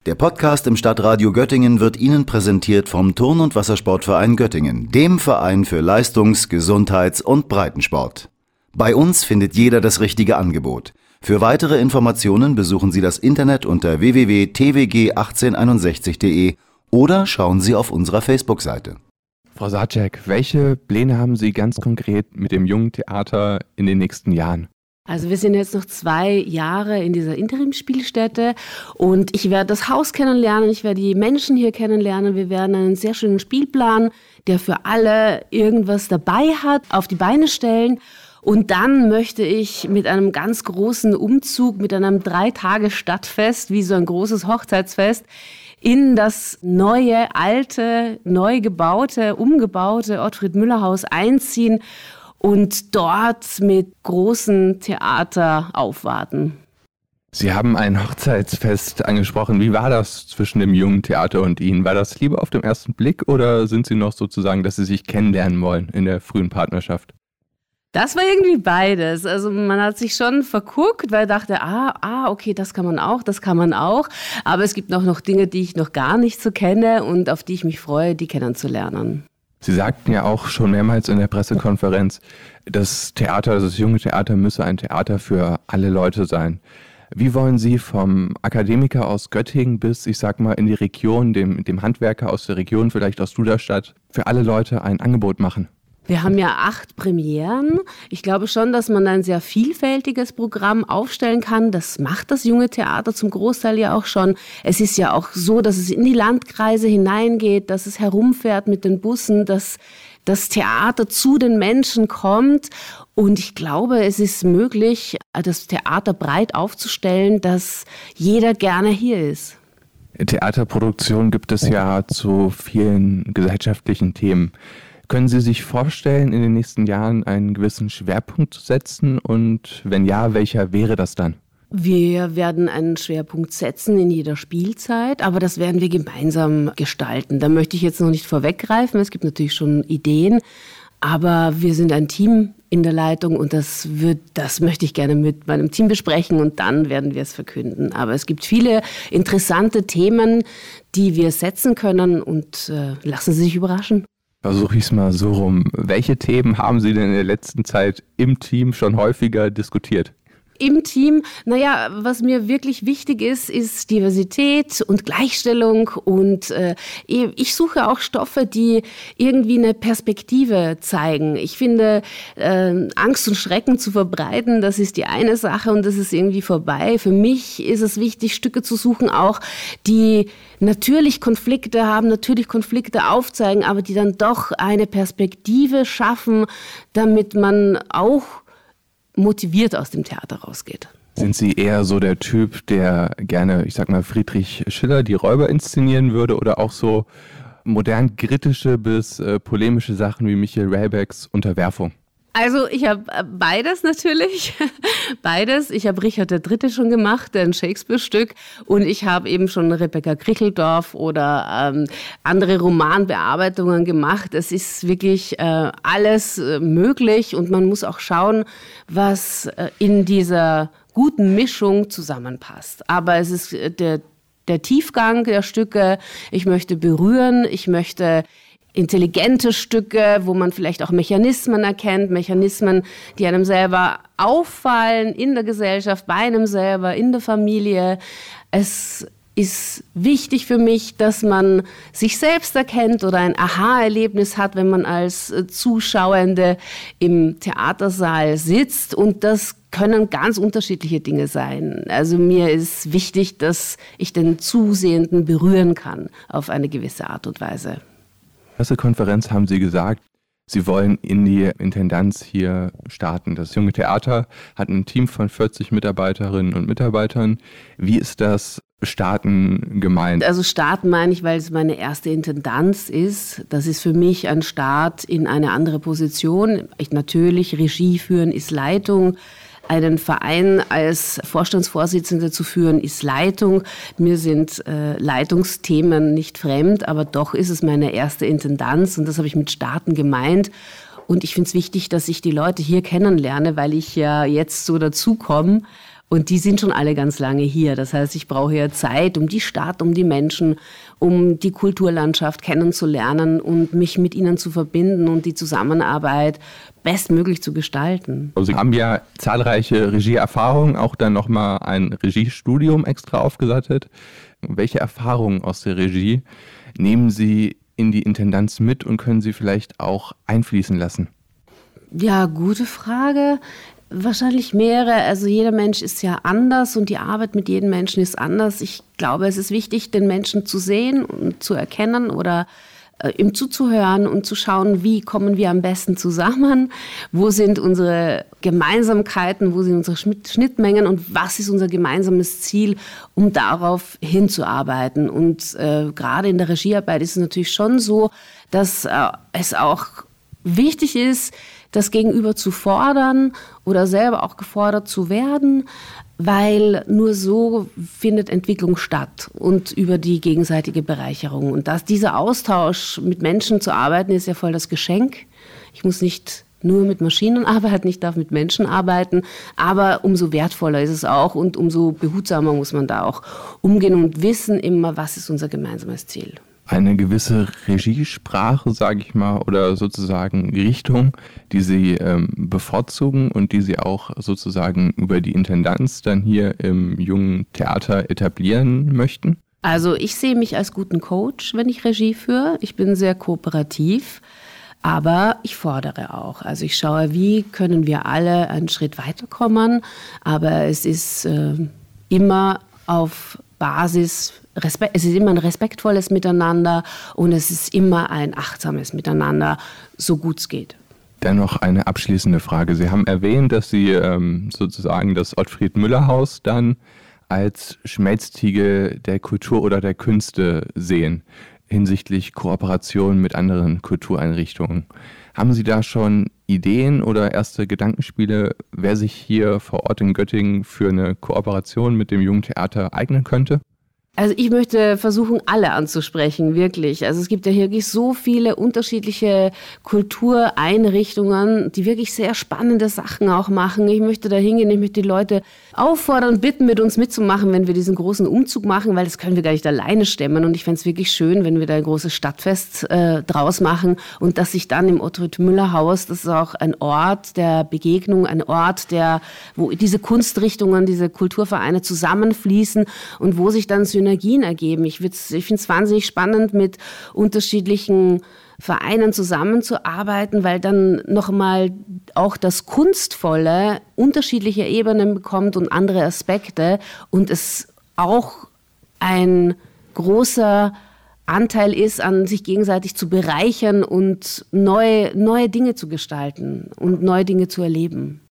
Der Podcast im Stadtradio Göttingen wird Ihnen präsentiert vom Turn- und Wassersportverein Göttingen, dem Verein für Leistungs-, Gesundheits- und Breitensport. Bei uns findet jeder das richtige Angebot. Für weitere Informationen besuchen Sie das Internet unter www.twg1861.de oder schauen Sie auf unserer Facebook-Seite. Frau Sarczek, welche Pläne haben Sie ganz konkret mit dem Jungen Theater in den nächsten Jahren? Also wir sind jetzt noch 2 Jahre in dieser Interimsspielstätte und ich werde das Haus kennenlernen, ich werde die Menschen hier kennenlernen. Wir werden einen sehr schönen Spielplan, der für alle irgendwas dabei hat, auf die Beine stellen. Und dann möchte ich mit einem ganz großen Umzug, mit einem 3-Tage-Stadtfest, wie so ein großes Hochzeitsfest, in das neue, alte, neu gebaute, umgebaute Ottfried-Müller-Haus einziehen und dort mit großem Theater aufwarten. Sie haben ein Hochzeitsfest angesprochen. Wie war das zwischen dem Jungen Theater und Ihnen? War das Liebe auf den ersten Blick oder sind Sie noch sozusagen, dass Sie sich kennenlernen wollen in der frühen Partnerschaft? Das war irgendwie beides. Also man hat sich schon verguckt, weil dachte, okay, das kann man auch. Aber es gibt noch Dinge, die ich noch gar nicht so kenne und auf die ich mich freue, die kennenzulernen. Sie sagten ja auch schon mehrmals in der Pressekonferenz, das Theater, das Junge Theater müsse ein Theater für alle Leute sein. Wie wollen Sie vom Akademiker aus Göttingen bis, ich sag mal, in die Region, dem Handwerker aus der Region, vielleicht aus Duderstadt, für alle Leute ein Angebot machen? Wir haben ja 8 Premieren. Ich glaube schon, dass man ein sehr vielfältiges Programm aufstellen kann. Das macht das Junge Theater zum Großteil ja auch schon. Es ist ja auch so, dass es in die Landkreise hineingeht, dass es herumfährt mit den Bussen, dass das Theater zu den Menschen kommt. Und ich glaube, es ist möglich, das Theater breit aufzustellen, dass jeder gerne hier ist. Theaterproduktion gibt es ja zu vielen gesellschaftlichen Themen. Können Sie sich vorstellen, in den nächsten Jahren einen gewissen Schwerpunkt zu setzen? Und wenn ja, welcher wäre das dann? Wir werden einen Schwerpunkt setzen in jeder Spielzeit, aber das werden wir gemeinsam gestalten. Da möchte ich jetzt noch nicht vorweggreifen. Es gibt natürlich schon Ideen, aber wir sind ein Team in der Leitung und das möchte ich gerne mit meinem Team besprechen und dann werden wir es verkünden. Aber es gibt viele interessante Themen, die wir setzen können und lassen Sie sich überraschen. Versuche ich es mal so rum. Welche Themen haben Sie denn in der letzten Zeit im Team schon häufiger diskutiert? Im Team, was mir wirklich wichtig ist Diversität und Gleichstellung und ich suche auch Stoffe, die irgendwie eine Perspektive zeigen. Ich finde, Angst und Schrecken zu verbreiten, das ist die eine Sache und das ist irgendwie vorbei. Für mich ist es wichtig, Stücke zu suchen, auch die natürlich Konflikte haben, natürlich Konflikte aufzeigen, aber die dann doch eine Perspektive schaffen, damit man auch motiviert aus dem Theater rausgeht. Sind Sie eher so der Typ, der gerne, ich sag mal, Friedrich Schiller, die Räuber inszenieren würde oder auch so modern kritische bis polemische Sachen wie Michael Raebecks Unterwerfung? Also ich habe beides natürlich, beides. Ich habe Richard III. Schon gemacht, ein Shakespeare-Stück und ich habe eben schon Rebecca Kricheldorf oder andere Romanbearbeitungen gemacht. Es ist wirklich alles möglich und man muss auch schauen, was in dieser guten Mischung zusammenpasst. Aber es ist der Tiefgang der Stücke. Ich möchte berühren, ich möchte intelligente Stücke, wo man vielleicht auch Mechanismen erkennt, Mechanismen, die einem selber auffallen in der Gesellschaft, bei einem selber, in der Familie. Es ist wichtig für mich, dass man sich selbst erkennt oder ein Aha-Erlebnis hat, wenn man als Zuschauende im Theatersaal sitzt. Und das können ganz unterschiedliche Dinge sein. Also mir ist wichtig, dass ich den Zusehenden berühren kann auf eine gewisse Art und Weise. Pressekonferenz haben Sie gesagt, Sie wollen in die Intendanz hier starten. Das Junge Theater hat ein Team von 40 Mitarbeiterinnen und Mitarbeitern. Wie ist das Starten gemeint? Also starten meine ich, weil es meine erste Intendanz ist. Das ist für mich ein Start in eine andere Position. Natürlich, Regie führen ist Leitung. Einen Verein als Vorstandsvorsitzende zu führen, ist Leitung. Mir sind Leitungsthemen nicht fremd, aber doch ist es meine erste Intendanz und das habe ich mit Starten gemeint. Und ich finde es wichtig, dass ich die Leute hier kennenlerne, weil ich ja jetzt so dazukomme. Und die sind schon alle ganz lange hier. Das heißt, ich brauche ja Zeit, um die Stadt, um die Menschen, um die Kulturlandschaft kennenzulernen und mich mit ihnen zu verbinden und die Zusammenarbeit bestmöglich zu gestalten. Sie haben ja zahlreiche Regieerfahrungen, auch dann nochmal ein Regiestudium extra aufgesattet. Welche Erfahrungen aus der Regie nehmen Sie in die Intendanz mit und können Sie vielleicht auch einfließen lassen? Ja, gute Frage. Wahrscheinlich mehrere. Also jeder Mensch ist ja anders und die Arbeit mit jedem Menschen ist anders. Ich glaube, es ist wichtig, den Menschen zu sehen und zu erkennen oder ihm zuzuhören und zu schauen, wie kommen wir am besten zusammen, wo sind unsere Gemeinsamkeiten, wo sind unsere Schnittmengen und was ist unser gemeinsames Ziel, um darauf hinzuarbeiten. Und gerade in der Regiearbeit ist es natürlich schon so, dass es auch wichtig ist, das Gegenüber zu fordern oder selber auch gefordert zu werden, weil nur so findet Entwicklung statt und über die gegenseitige Bereicherung. Und dieser Austausch mit Menschen zu arbeiten, ist ja voll das Geschenk. Ich muss nicht nur mit Maschinen arbeiten, ich darf mit Menschen arbeiten, aber umso wertvoller ist es auch und umso behutsamer muss man da auch umgehen und wissen immer, was ist unser gemeinsames Ziel. Eine gewisse Regiesprache, sage ich mal, oder sozusagen Richtung, die Sie bevorzugen und die Sie auch sozusagen über die Intendanz dann hier im Jungen Theater etablieren möchten? Also ich sehe mich als guten Coach, wenn ich Regie führe. Ich bin sehr kooperativ, aber ich fordere auch. Also ich schaue, wie können wir alle einen Schritt weiterkommen, aber es ist immer auf Basis Respekt, es ist immer ein respektvolles Miteinander und es ist immer ein achtsames Miteinander, so gut es geht. Dann noch eine abschließende Frage. Sie haben erwähnt, dass Sie sozusagen das Ottfried-Müller-Haus dann als Schmelztiegel der Kultur oder der Künste sehen, hinsichtlich Kooperation mit anderen Kultureinrichtungen. Haben Sie da schon Ideen oder erste Gedankenspiele, wer sich hier vor Ort in Göttingen für eine Kooperation mit dem Jungen Theater eignen könnte? Also ich möchte versuchen, alle anzusprechen, wirklich. Also es gibt ja hier wirklich so viele unterschiedliche Kultureinrichtungen, die wirklich sehr spannende Sachen auch machen. Ich möchte da hingehen, ich möchte die Leute auffordern, bitten, mit uns mitzumachen, wenn wir diesen großen Umzug machen, weil das können wir gar nicht alleine stemmen. Und ich fände es wirklich schön, wenn wir da ein großes Stadtfest draus machen und dass sich dann im Ottfried-Müller-Haus, das ist auch ein Ort der Begegnung, ein Ort, wo diese Kunstrichtungen, diese Kulturvereine zusammenfließen und wo sich dann Synergien ergeben. Ich finde es wahnsinnig spannend, mit unterschiedlichen Vereinen zusammenzuarbeiten, weil dann nochmal auch das Kunstvolle unterschiedliche Ebenen bekommt und andere Aspekte und es auch ein großer Anteil ist, an sich gegenseitig zu bereichern und neue Dinge zu gestalten und neue Dinge zu erleben.